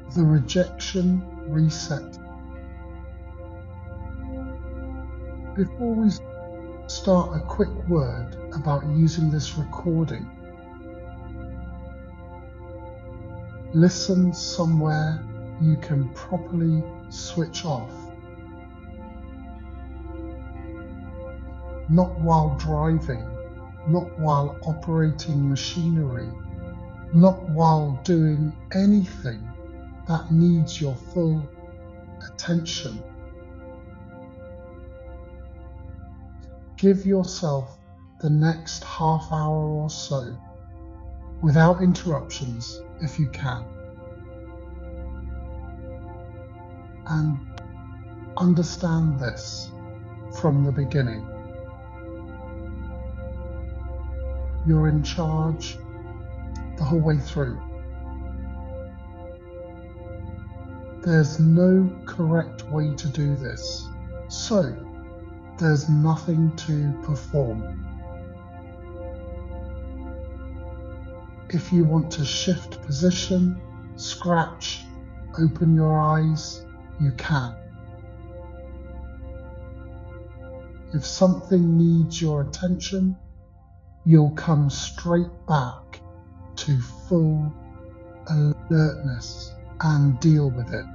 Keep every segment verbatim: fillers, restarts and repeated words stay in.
The rejection reset. Before we start, a quick word about using this recording. Listen somewhere you can properly switch off. Not while driving, not while operating machinery, not while doing anything that needs your full attention. Give yourself the next half hour or so without interruptions if you can. And understand this from the beginning. You're in charge the whole way through. There's no correct way to do this, so there's nothing to perform. If you want to shift position, scratch, open your eyes, you can. If something needs your attention, you'll come straight back to full alertness and deal with it.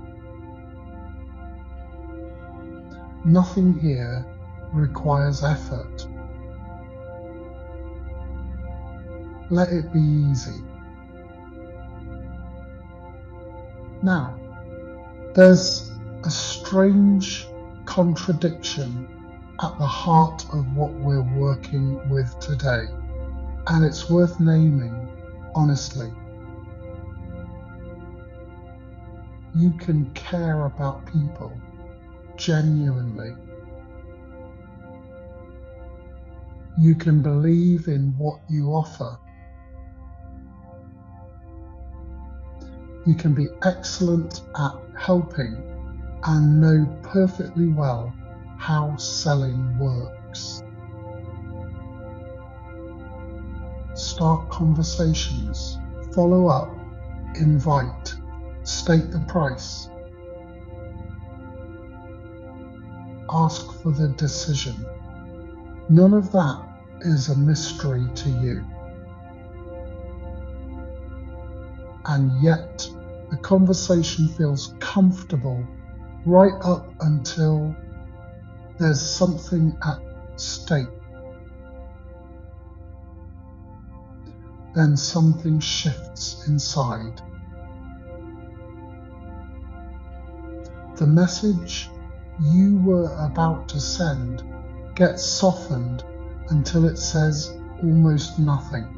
Nothing here requires effort. Let it be easy. Now, there's a strange contradiction at the heart of what we're working with today, and it's worth naming honestly. You can care about people genuinely. You can believe in what you offer. You can be excellent at helping and know perfectly well how selling works. Start conversations, follow up, invite, state the price. Ask for the decision. None of that is a mystery to you. And yet, the conversation feels comfortable right up until there's something at stake. Then something shifts inside. The message you were about to send gets softened until it says almost nothing.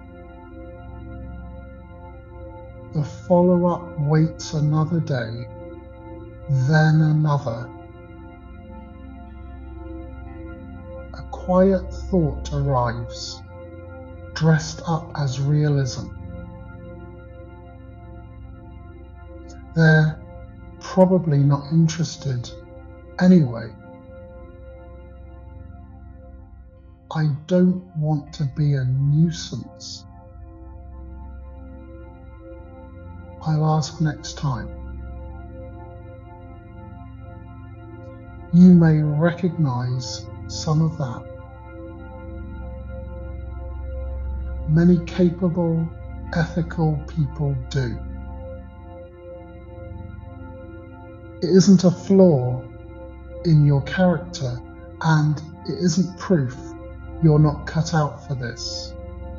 The follow-up waits another day, then another. A quiet thought arrives, dressed up as realism. They're probably not interested anyway. I don't want to be a nuisance. I'll ask next time. You may recognize some of that. Many capable, ethical people do. It isn't a flaw in your character, and it isn't proof you're not cut out for this.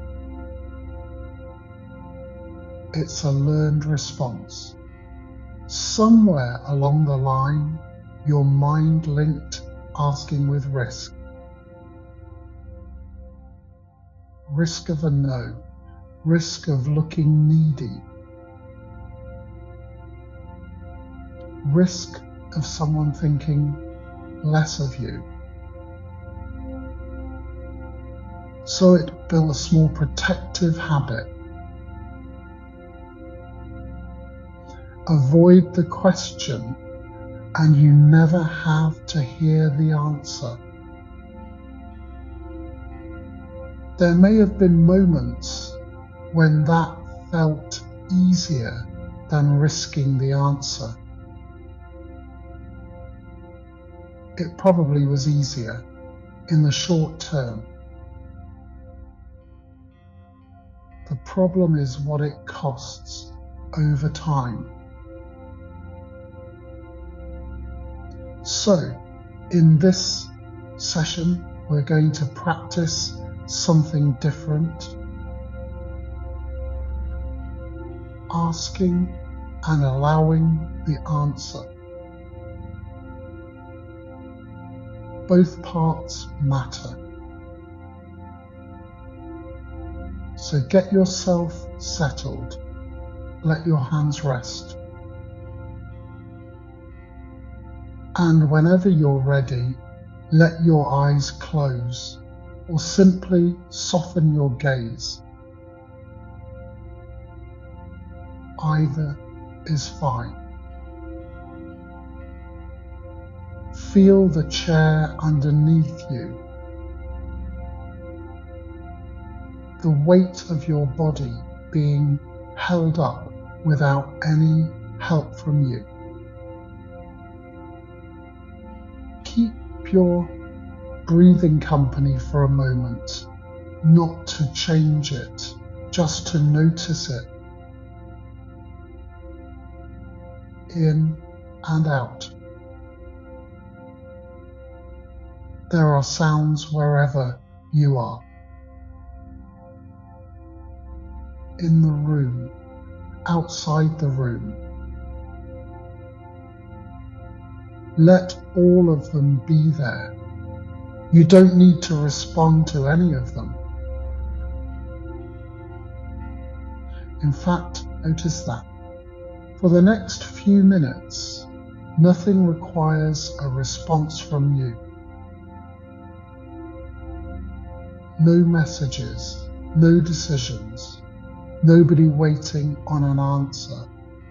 It's a learned response. Somewhere along the line, your mind linked asking with risk. Risk of a no, risk of looking needy, risk of someone thinking less of you. So it built a small protective habit. Avoid the question, and you never have to hear the answer. There may have been moments when that felt easier than risking the answer. It probably was easier in the short term. The problem is what it costs over time. So, in this session, we're going to practice something different, asking and allowing the answer. Both parts matter. So get yourself settled. Let your hands rest. And whenever you're ready, let your eyes close or simply soften your gaze. Either is fine. Feel the chair underneath you, the weight of your body being held up without any help from you. Keep your breathing company for a moment, not to change it, just to notice it. In and out. There are sounds wherever you are. In the room, outside the room. Let all of them be there. You don't need to respond to any of them. In fact, notice that. For the next few minutes, nothing requires a response from you. No messages, no decisions, nobody waiting on an answer.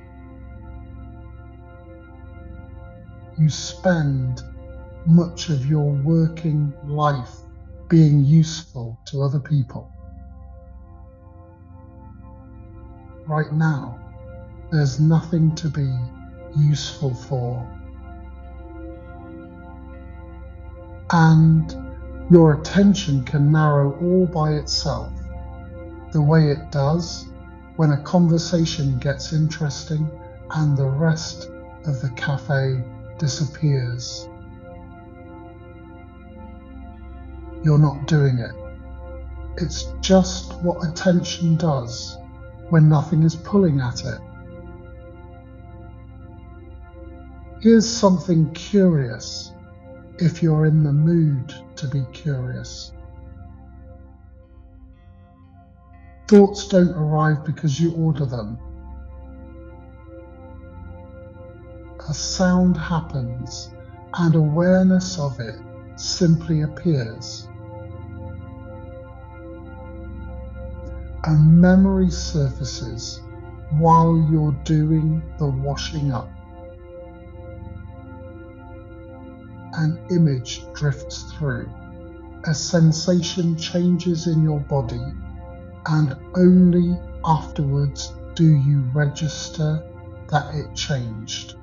You spend much of your working life being useful to other people. Right now, there's nothing to be useful for. And your attention can narrow all by itself, the way it does when a conversation gets interesting and the rest of the cafe disappears. You're not doing it. It's just what attention does when nothing is pulling at it. Here's something curious, if you're in the mood to be curious. Thoughts don't arrive because you order them. A sound happens, and awareness of it simply appears. A memory surfaces while you're doing the washing up. An image drifts through, a sensation changes in your body, and only afterwards do you register that it changed.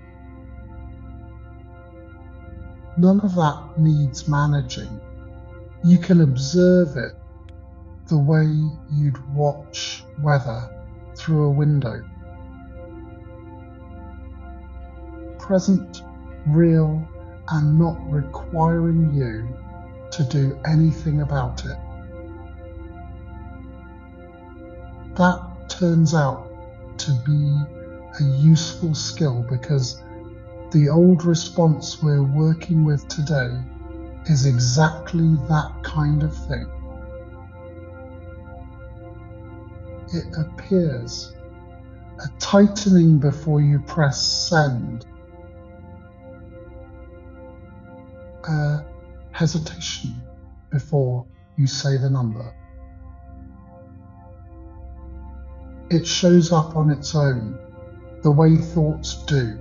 None of that needs managing. You can observe it the way you'd watch weather through a window. Present, real, and not requiring you to do anything about it. That turns out to be a useful skill because the old response we're working with today is exactly that kind of thing. It appears, a tightening before you press send, a hesitation before you say the number. It shows up on its own, the way thoughts do.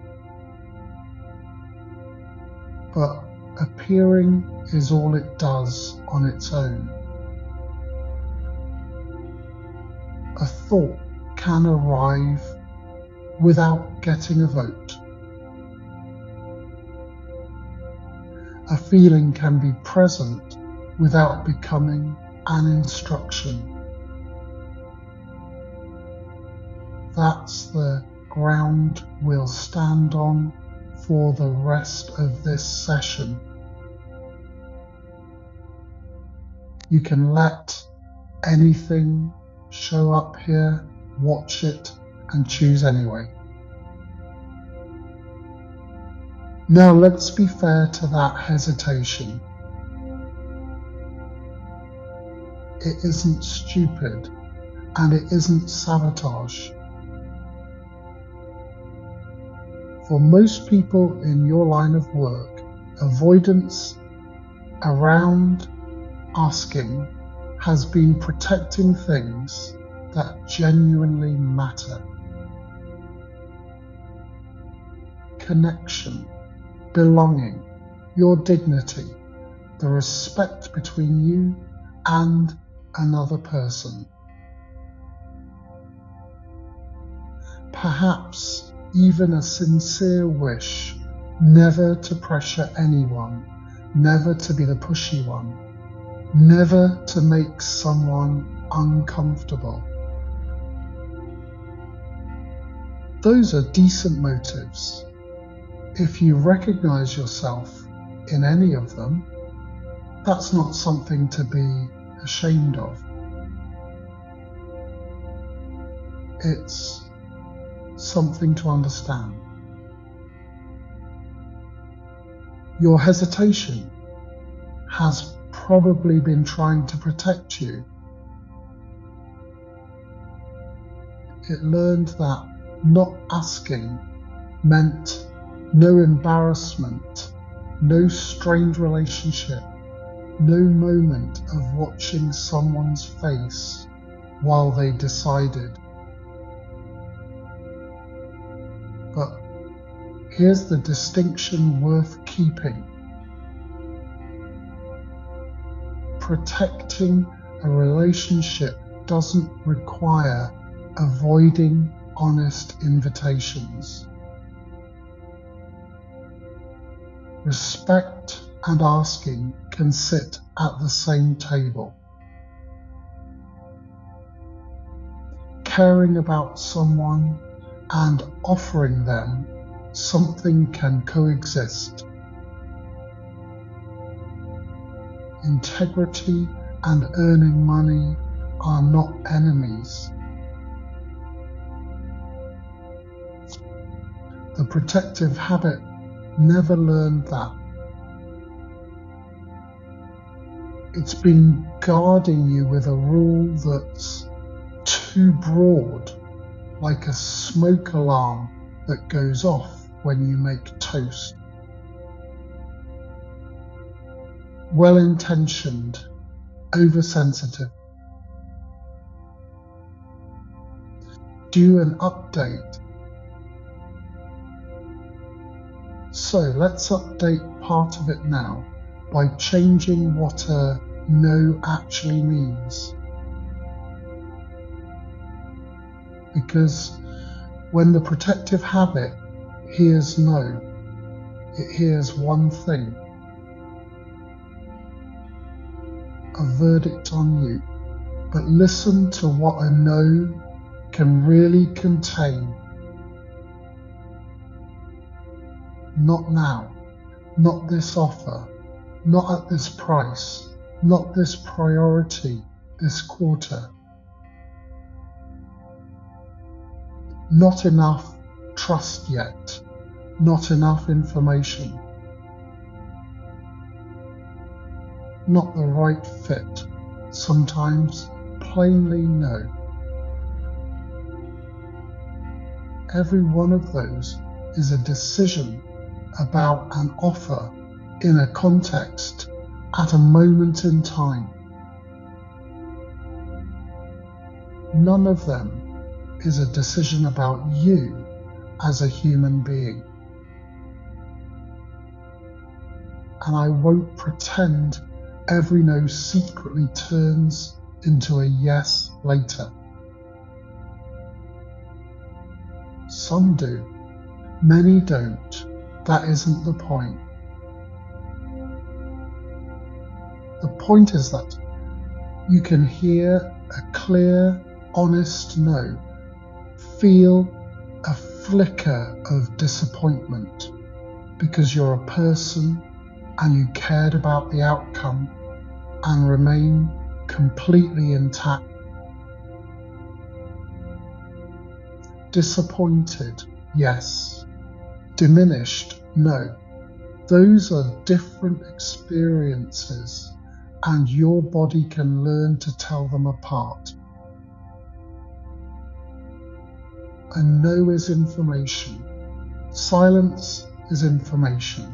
But appearing is all it does on its own. A thought can arrive without getting a vote. A feeling can be present without becoming an instruction. That's the ground we'll stand on for the rest of this session. You can let anything show up here, watch it, and choose anyway. Now let's be fair to that hesitation. It isn't stupid, and it isn't sabotage. For most people in your line of work, avoidance around asking has been protecting things that genuinely matter. Connection, belonging, your dignity, the respect between you and another person. Perhaps even a sincere wish never to pressure anyone, never to be the pushy one, never to make someone uncomfortable. Those are decent motives. If you recognize yourself in any of them, that's not something to be ashamed of. It's something to understand. Your hesitation has probably been trying to protect you. It learned that not asking meant no embarrassment, no strained relationship, no moment of watching someone's face while they decided. But here's the distinction worth keeping. Protecting a relationship doesn't require avoiding honest invitations. Respect and asking can sit at the same table. Caring about someone and offering them something can coexist. Integrity and earning money are not enemies. The protective habit never learned that. It's been guarding you with a rule that's too broad, like a smoke alarm that goes off when you make toast. Well-intentioned, oversensitive. Do an update. So let's update part of it now by changing what a no actually means. Because when the protective habit hears no, it hears one thing: a verdict on you. But listen to what a no can really contain. Not now, not this offer, not at this price, not this priority, this quarter. Not enough trust yet, not enough information. Not the right fit, sometimes plainly no. Every one of those is a decision about an offer in a context at a moment in time. None of them is a decision about you as a human being. And I won't pretend every no secretly turns into a yes later. Some do. Many don't. That isn't the point. The point is that you can hear a clear, honest no, feel a flicker of disappointment because you're a person and you cared about the outcome and remain completely intact. Disappointed, yes. Diminished, no. Those are different experiences, and your body can learn to tell them apart. A no is information. Silence is information.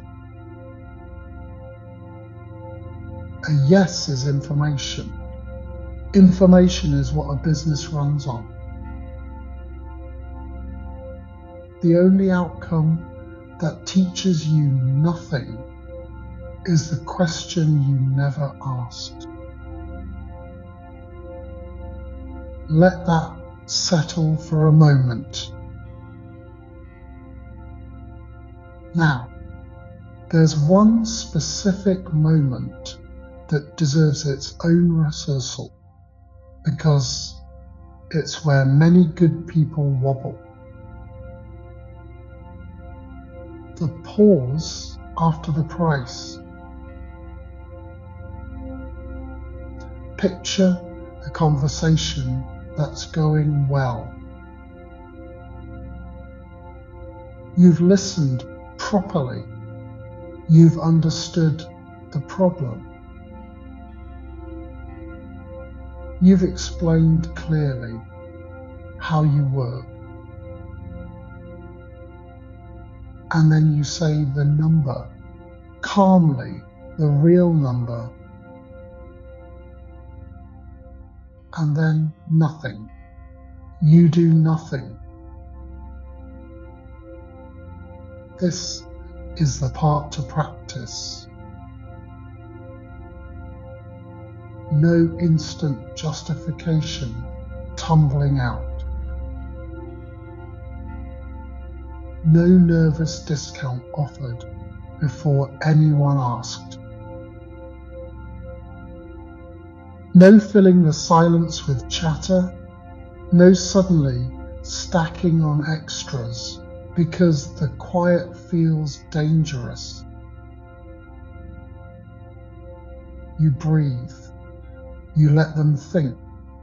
A yes is information. Information is what a business runs on. The only outcome that teaches you nothing is the question you never asked. Let that settle for a moment. Now, there's one specific moment that deserves its own rehearsal because it's where many good people wobble. The pause after the price. Picture a conversation that's going well. You've listened properly. You've understood the problem. You've explained clearly how you work. And then you say the number, calmly, the real number, and then nothing. You do nothing. This is the part to practice. No instant justification tumbling out. No nervous discount offered before anyone asked. No filling the silence with chatter. No suddenly stacking on extras because the quiet feels dangerous. You breathe. You let them think.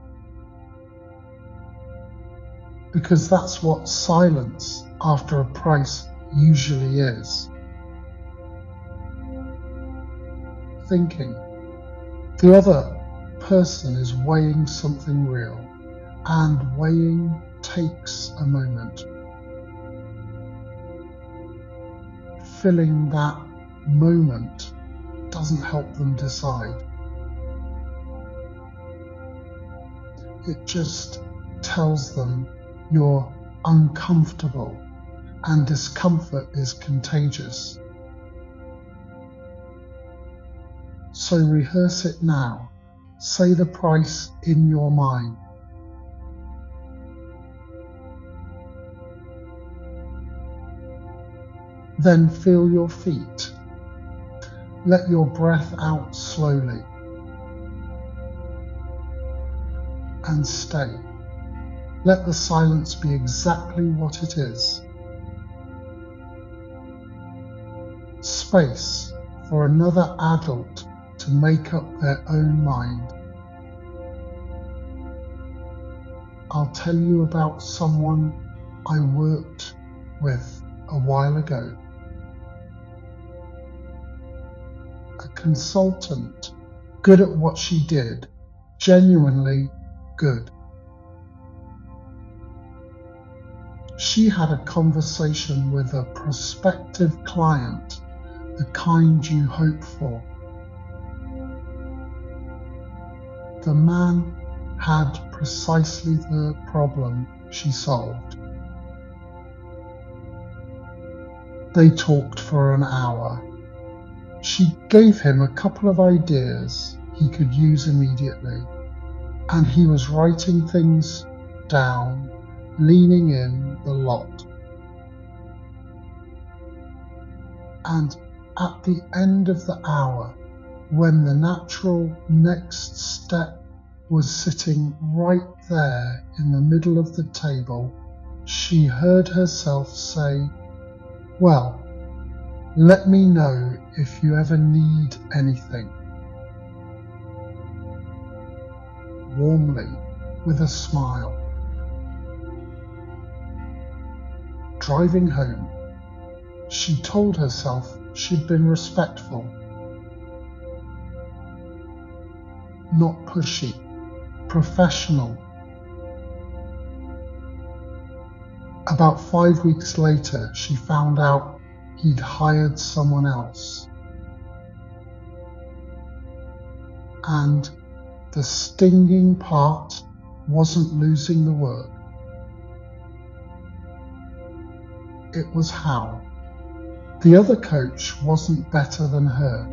Because that's what silence after a price usually is. Thinking. The other person is weighing something real, and weighing takes a moment. Filling that moment doesn't help them decide. It just tells them you're uncomfortable, and discomfort is contagious. So rehearse it now. Say the price in your mind. Then feel your feet. Let your breath out slowly. And stay. Let the silence be exactly what it is. Space for another adult to make up their own mind. I'll tell you about someone I worked with a while ago. A consultant, good at what she did, genuinely good. She had a conversation with a prospective client, the kind you hope for. The man had precisely the problem she solved. They talked for an hour. She gave him a couple of ideas he could use immediately, and he was writing things down, leaning in the lot. And at the end of the hour, when the natural next step was sitting right there in the middle of the table, she heard herself say, "Well, let me know if you ever need anything." Warmly, with a smile. Driving home, she told herself she'd been respectful, not pushy, professional. About five weeks later, she found out he'd hired someone else. And the stinging part wasn't losing the work. It was how. The other coach wasn't better than her.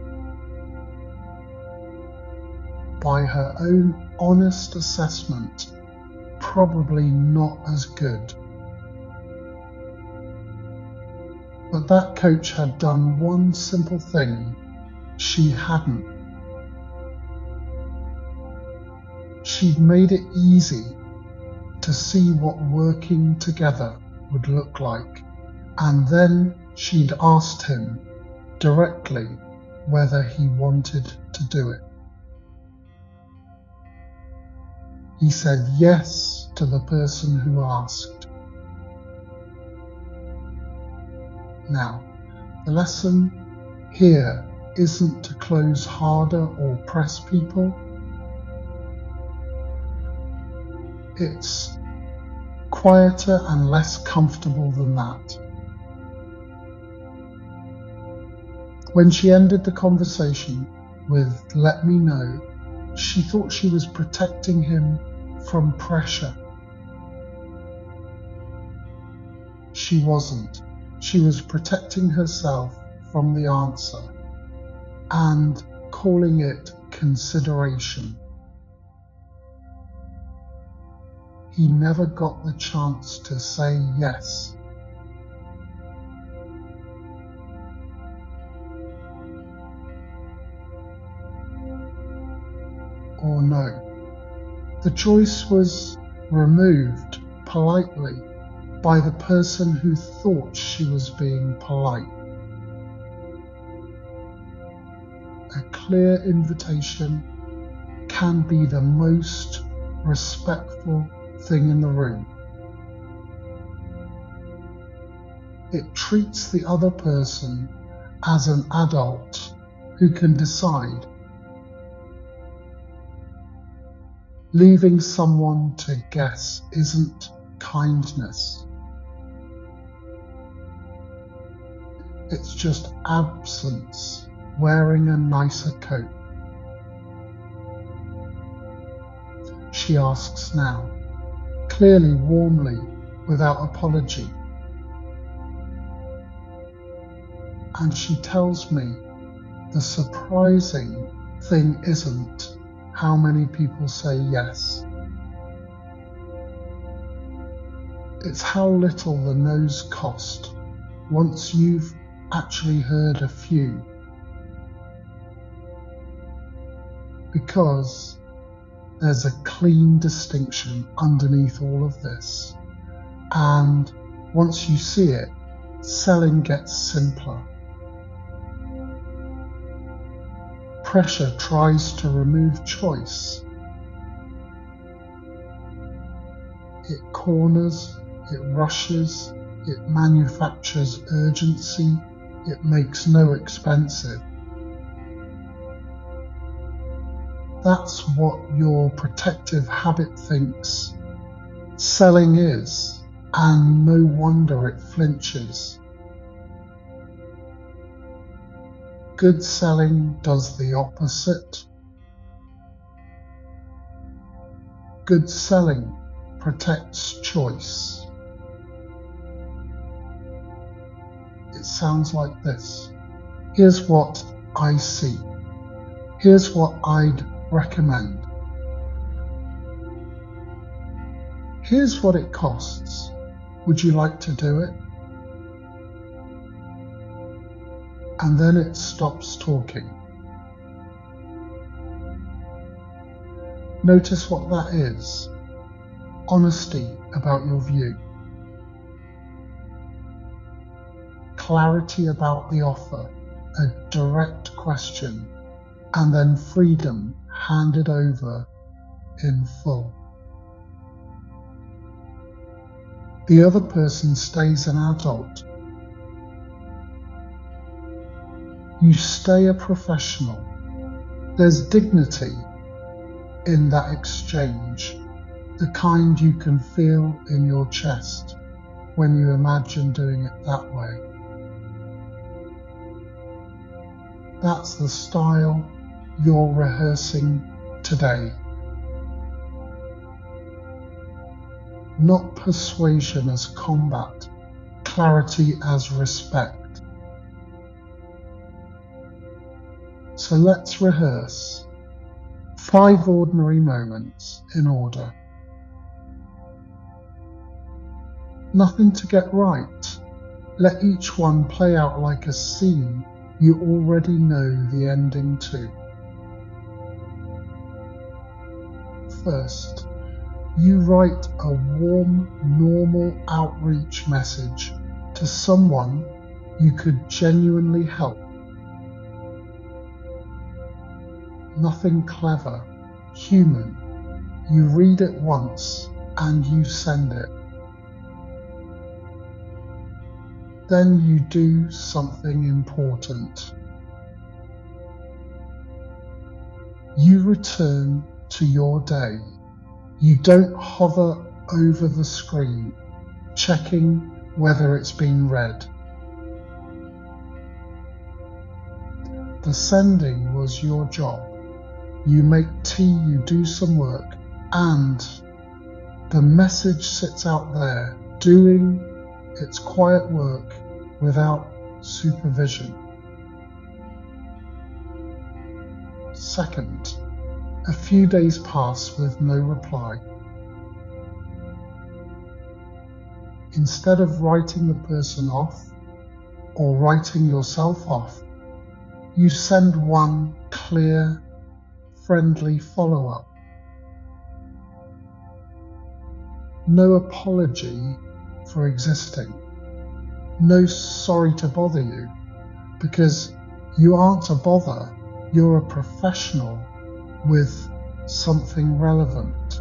By her own honest assessment, probably not as good. But that coach had done one simple thing she hadn't. She'd made it easy to see what working together would look like, and then she'd asked him directly whether he wanted to do it. He said yes to the person who asked. Now, the lesson here isn't to close harder or press people. It's quieter and less comfortable than that. When she ended the conversation with "let me know," she thought she was protecting him from pressure. She wasn't. She was protecting herself from the answer and calling it consideration. He never got the chance to say yes. Or no. The choice was removed politely by the person who thought she was being polite. A clear invitation can be the most respectful thing in the room. It treats the other person as an adult who can decide. Leaving someone to guess isn't kindness. It's just absence wearing a nicer coat. She asks now, clearly warmly, without apology. And she tells me the surprising thing isn't how many people say yes. It's how little the no's cost once you've actually heard a few. Because there's a clean distinction underneath all of this. And once you see it, selling gets simpler. Pressure tries to remove choice. It corners, it rushes, it manufactures urgency, it makes no expensive. That's what your protective habit thinks selling is, and no wonder it flinches. Good selling does the opposite. Good selling protects choice. It sounds like this. Here's what I see. Here's what I'd recommend. Here's what it costs. Would you like to do it? and then it stops talking. Notice what that is. Honesty about your view. Clarity about the offer, a direct question, and then freedom handed over in full. The other person stays an adult. You stay a professional. There's dignity in that exchange, the kind you can feel in your chest when you imagine doing it that way. That's the style you're rehearsing today. Not persuasion as combat, clarity as respect. So let's rehearse five ordinary moments in order. Nothing to get right. Let each one play out like a scene you already know the ending to. First, you write a warm, normal outreach message to someone you could genuinely help. Nothing clever, human. You read it once and you send it. Then you do something important. You return to your day. You don't hover over the screen, checking whether it's been read. The sending was your job. You make tea, you do some work, and the message sits out there doing its quiet work without supervision. Second, a few days pass with no reply. Instead of writing the person off or writing yourself off, you send one clear, friendly follow-up. No apology for existing. No sorry to bother you, because you aren't a bother, you're a professional with something relevant.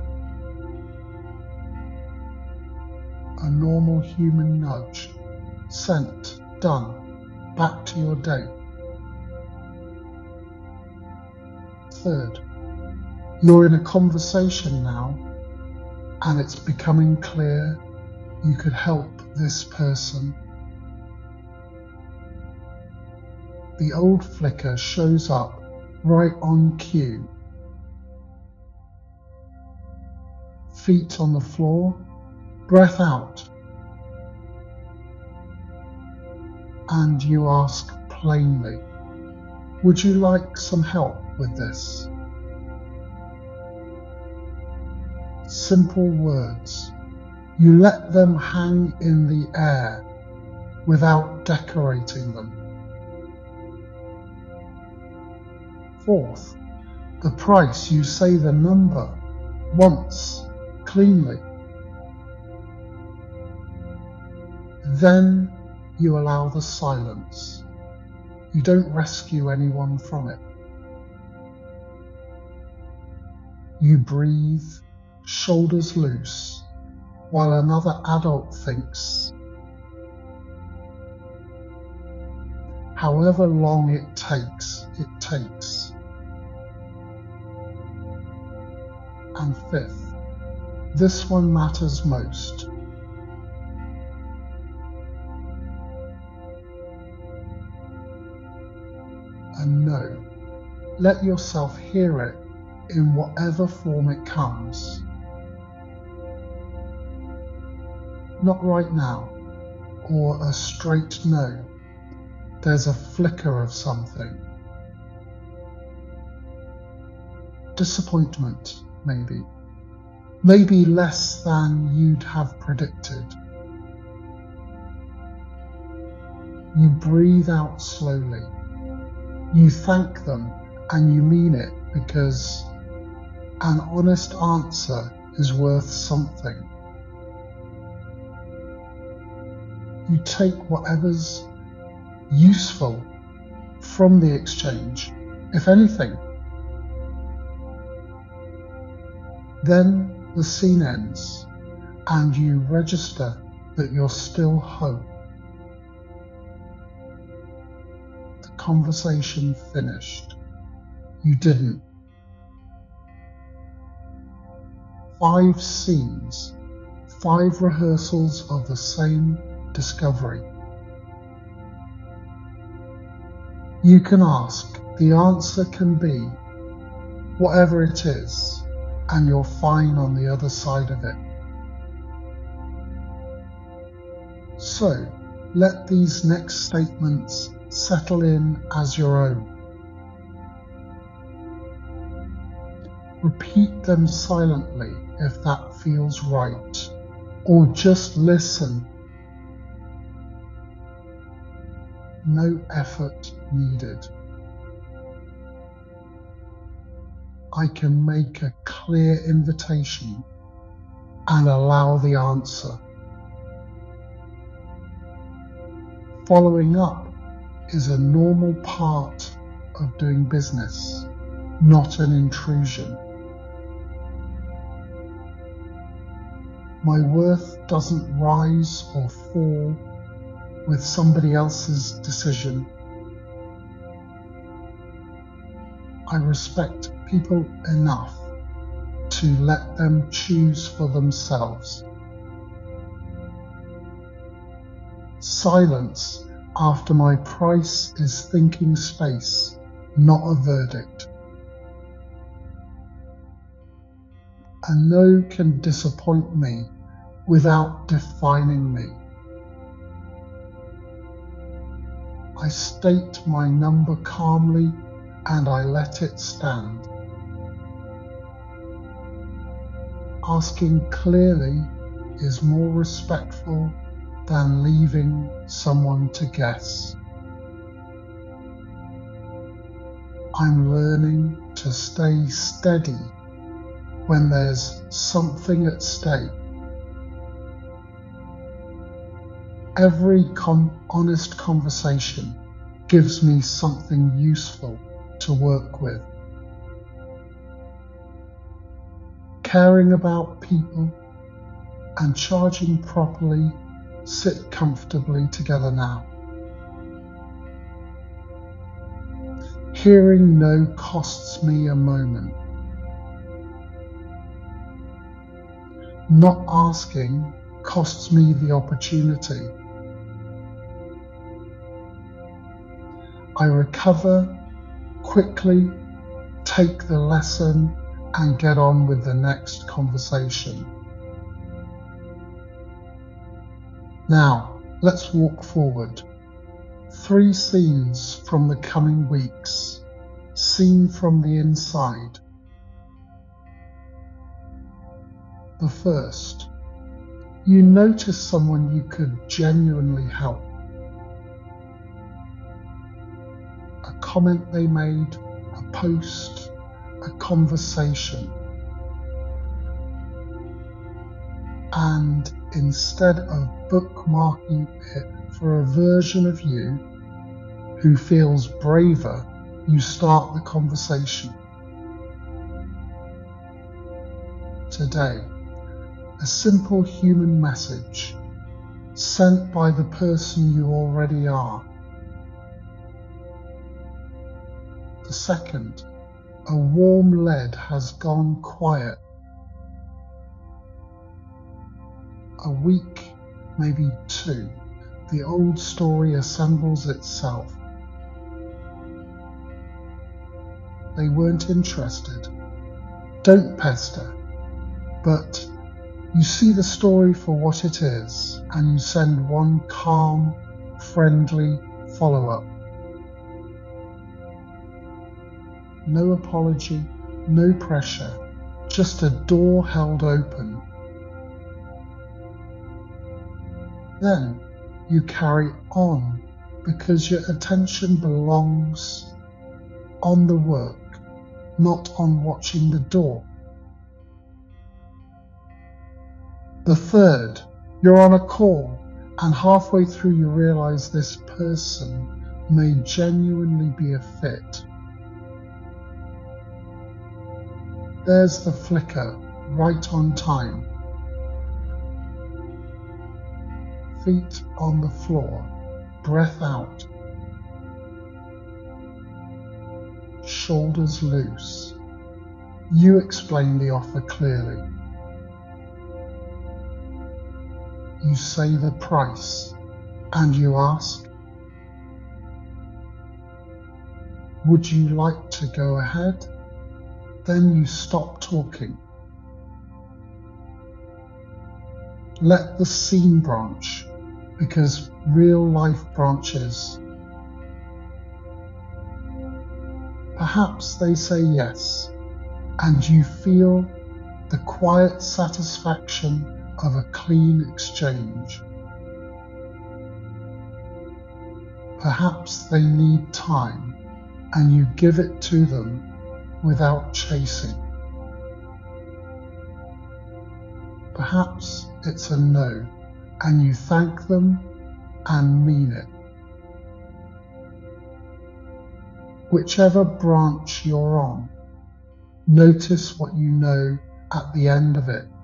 A normal human nudge. Sent, done, back to your day. Third, you're in a conversation now, and it's becoming clear you could help this person. The old flicker shows up right on cue. Feet on the floor, breath out. And you ask plainly, would you like some help with this? Simple words. You let them hang in the air without decorating them. Fourth, the price, you say the number once, cleanly. Then you allow the silence. You don't rescue anyone from it. You breathe, shoulders loose, while another adult thinks. However long it takes, it takes. And fifth, this one matters most. And no, let yourself hear it in whatever form it comes. Not right now, or a straight no. There's a flicker of something. Disappointment, maybe. Maybe less than you'd have predicted. You breathe out slowly. You thank them and you mean it, because an honest answer is worth something. You take whatever's useful from the exchange, if anything. Then the scene ends and you register that you're still home. The conversation finished. You didn't. Five scenes, five rehearsals of the same discovery. You can ask, the answer can be whatever it is, and you're fine on the other side of it. So, let these next statements settle in as your own. Repeat them silently if that feels right, or just listen. No effort needed. I can make a clear invitation and allow the answer. Following up is a normal part of doing business, not an intrusion. My worth doesn't rise or fall with somebody else's decision. I respect people enough to let them choose for themselves. Silence after my price is thinking space, not a verdict. A no can disappoint me without defining me. I state my number calmly and I let it stand. Asking clearly is more respectful than leaving someone to guess. I'm learning to stay steady when there's something at stake. Every con- honest conversation gives me something useful to work with. Caring about people and charging properly sit comfortably together now. Hearing no costs me a moment. Not asking costs me the opportunity. I recover quickly, take the lesson, and get on with the next conversation. Now, let's walk forward. Three scenes from the coming weeks, seen from the inside. The first, you notice someone you could genuinely help. A comment they made, a post, a conversation. And instead of bookmarking it for a version of you who feels braver, you start the conversation. Today, a simple human message sent by the person you already are. The second, a warm lead has gone quiet. A week, maybe two, the old story assembles itself. They weren't interested. Don't pester. But you see the story for what it is, and you send one calm, friendly follow-up. No apology, no pressure, just a door held open. Then you carry on because your attention belongs on the work, not on watching the door. The third, you're on a call and halfway through you realize this person may genuinely be a fit. There's the flicker, right on time. Feet on the floor, breath out. Shoulders loose. You explain the offer clearly. You say the price and you ask, would you like to go ahead? Then you stop talking. Let the scene branch, because real life branches. Perhaps they say yes, and you feel the quiet satisfaction of a clean exchange. Perhaps they need time, and you give it to them without chasing. Perhaps it's a no, and you thank them and mean it. Whichever branch you're on, notice what you know at the end of it.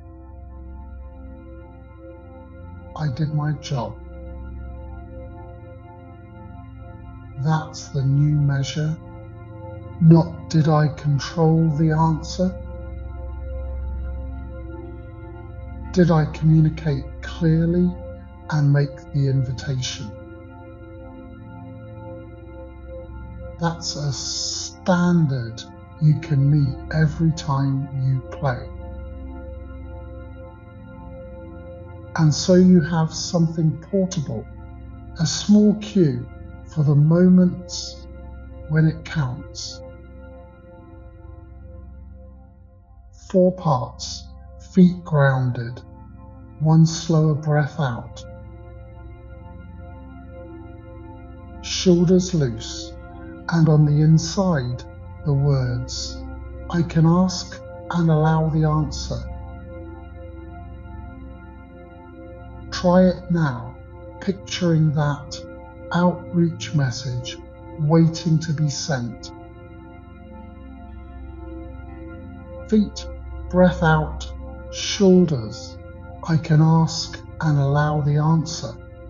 I did my job. That's the new measure. Not did I control the answer? Did I communicate clearly and make the invitation? That's a standard you can meet every time you play. And so you have something portable, a small cue for the moments when it counts. Four parts, feet grounded, one slower breath out. Shoulders loose, and on the inside, the words, I can ask and allow the answer. Try it now, picturing that outreach message waiting to be sent. Feet, breath out, shoulders, I can ask and allow the answer.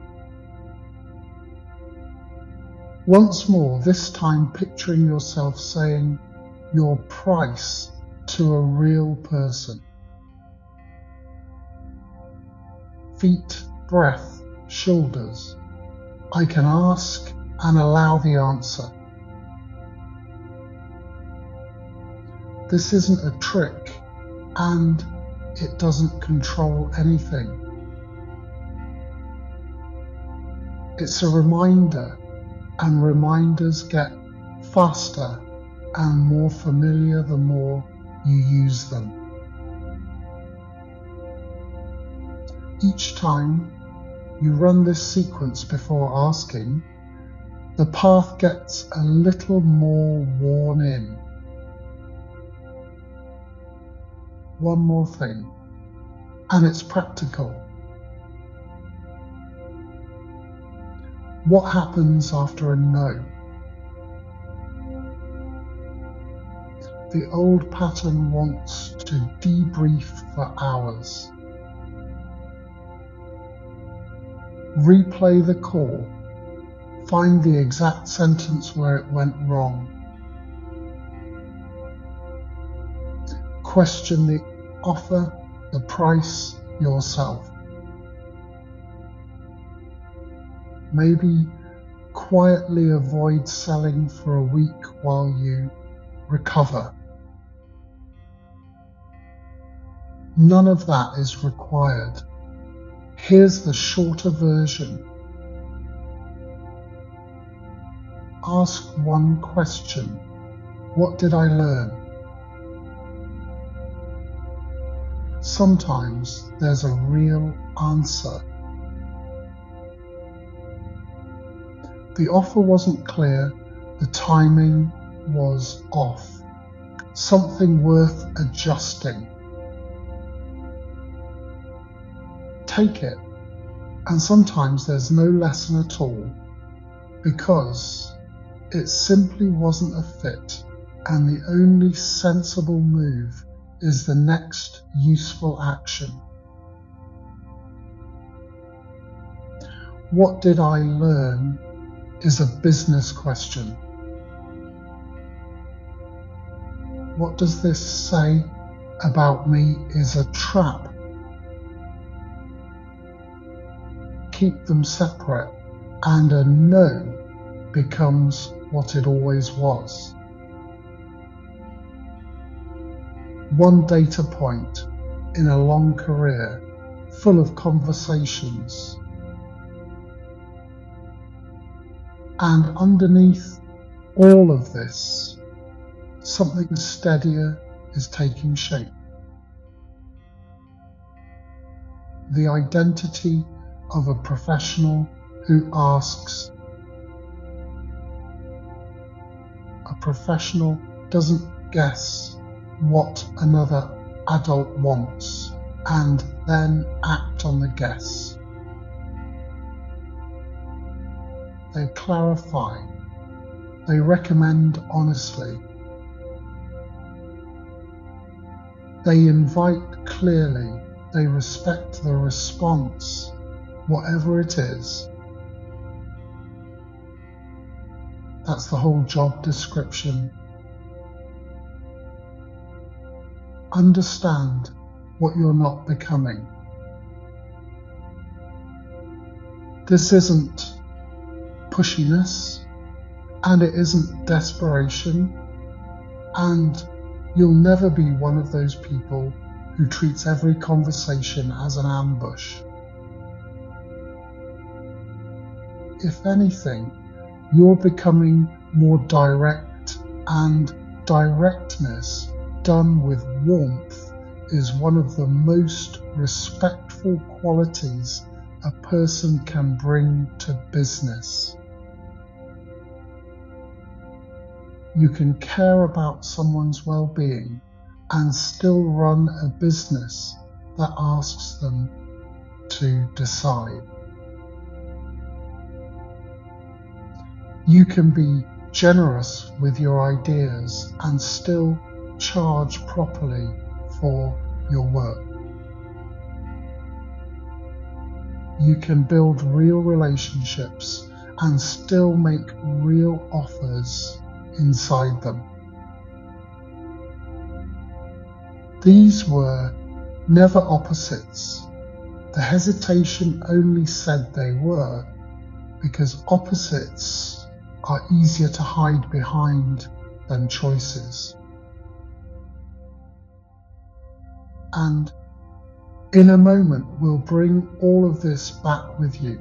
Once more, this time picturing yourself saying your price to a real person. Feet, breath, shoulders, I can ask and allow the answer. This isn't a trick, and it doesn't control anything. It's a reminder, and reminders get faster and more familiar the more you use them. Each time you run this sequence before asking, the path gets a little more worn in. One more thing, and it's practical. What happens after a no? The old pattern wants to debrief for hours. Replay the call. Find the exact sentence where it went wrong. Question the offer, the price, yourself. Maybe quietly avoid selling for a week while you recover. None of that is required. Here's the shorter version. Ask one question. What did I learn? Sometimes there's a real answer. The offer wasn't clear, the timing was off. Something worth adjusting. Take it, and sometimes there's no lesson at all, because it simply wasn't a fit, and the only sensible move is the next useful action. What did I learn is a business question. What does this say about me is a trap. Keep them separate, and a no becomes what it always was. One data point in a long career, full of conversations. And underneath all of this, something steadier is taking shape. The identity of a professional who asks. A professional doesn't guess what another adult wants and then act on the guess. They clarify. They recommend honestly. They invite clearly. They respect the response, whatever it is. That's the whole job description. Understand what you're not becoming. This isn't pushiness, and it isn't desperation, and you'll never be one of those people who treats every conversation as an ambush. If anything, you're becoming more direct, and directness done with warmth is one of the most respectful qualities a person can bring to business. You can care about someone's well-being and still run a business that asks them to decide. You can be generous with your ideas and still charge properly for your work. You can build real relationships and still make real offers inside them. These were never opposites. The hesitation only said they were, because opposites are easier to hide behind than choices. And in a moment, we'll bring all of this back with you.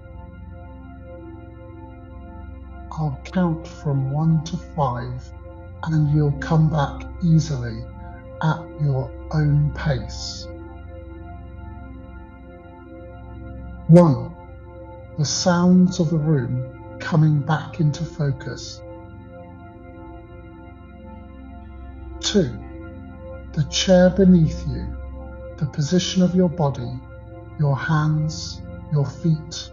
I'll count from one to five, and you'll come back easily at your own pace. One, the sounds of the room coming back into focus. Two, the chair beneath you, the position of your body, your hands, your feet.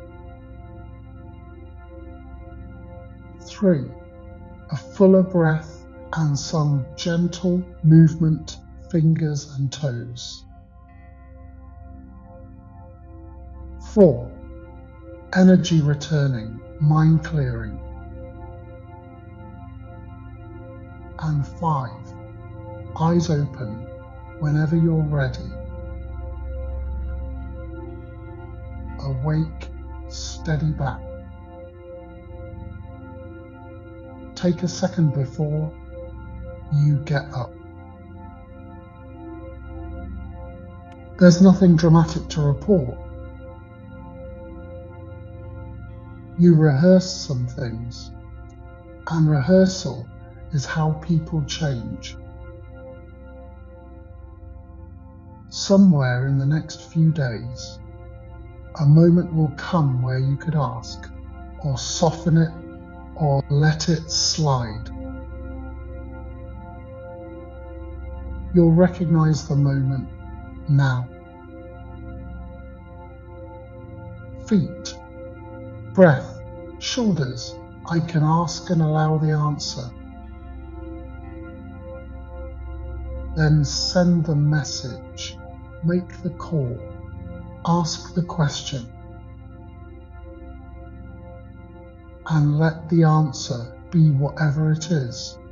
Three, a fuller breath and some gentle movement, fingers and toes. Four, energy returning, mind clearing. And five, eyes open whenever you're ready. Awake, steady back. Take a second before you get up. There's nothing dramatic to report. You rehearse some things, and rehearsal is how people change. Somewhere in the next few days, a moment will come where you could ask, or soften it or let it slide. You'll recognize the moment now. Feet, breath, shoulders. I can ask and allow the answer. Then send the message, make the call, ask the question, and let the answer be whatever it is.